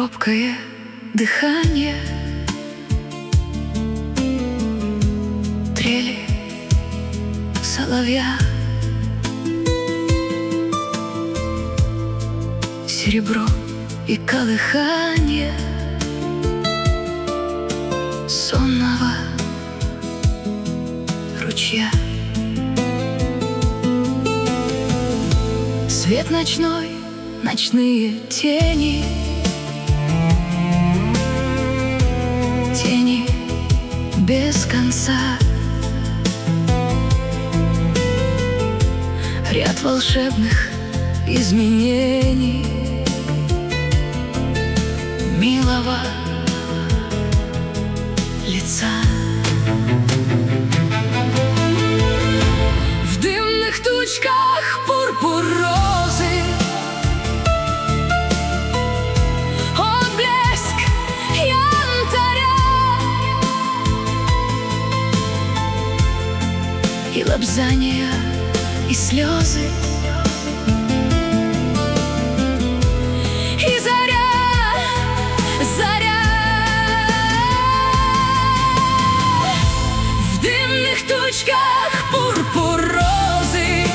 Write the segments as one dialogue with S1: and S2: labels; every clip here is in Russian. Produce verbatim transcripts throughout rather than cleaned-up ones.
S1: робкое дыхание, трели соловья, серебро и колыхание сонного ручья. Свет ночной, ночные тени, тени без конца, ряд волшебных изменений милого лица. В дымных тучках пурпур розы, отблеск янтаря и лобзания, и слезы, и заря, заря. В дымных тучках пурпур розы,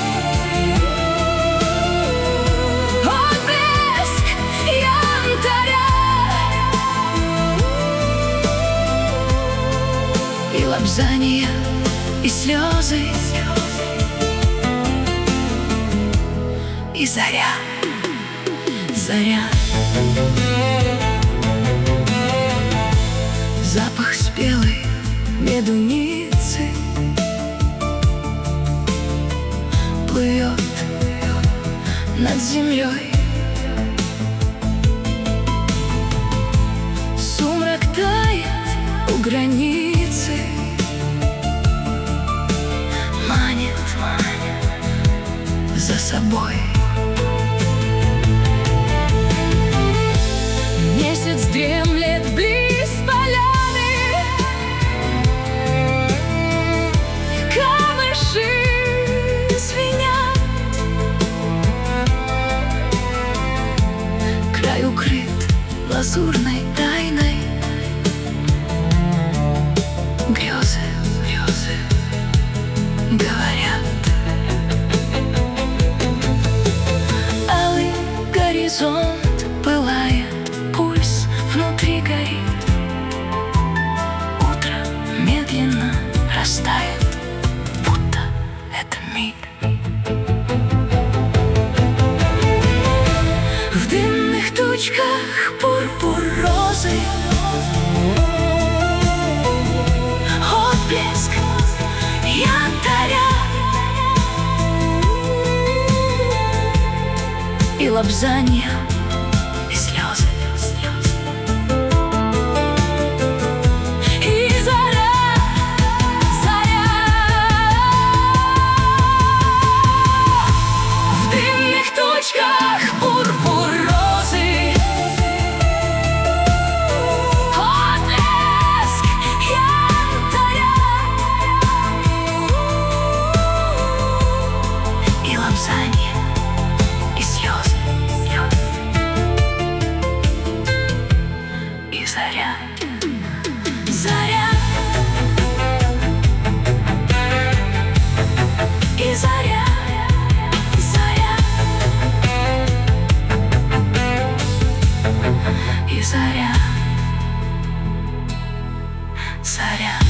S1: отблеск янтаря и лобзания, и слезы, и заря, заря. Запах спелой медуницы плывет над землей. Сумрак тает у границы, манит за собой. Месяц дремлет близ поляны, камыши звенят, край укрыт лазурной тайной, грезы, грезы говорят. Алый горизонт пылая, пульс внутри горит, утро медленно растает, будто это миг. В дымных тучках пурпур розы, отблеск янтаря и лобзания, и слезы, и заря, заря. В дымных тучках пурпур розы, отблеск янтаря и лобзания, и слезы, и заря, заря, и заря, заря, и заря, заря.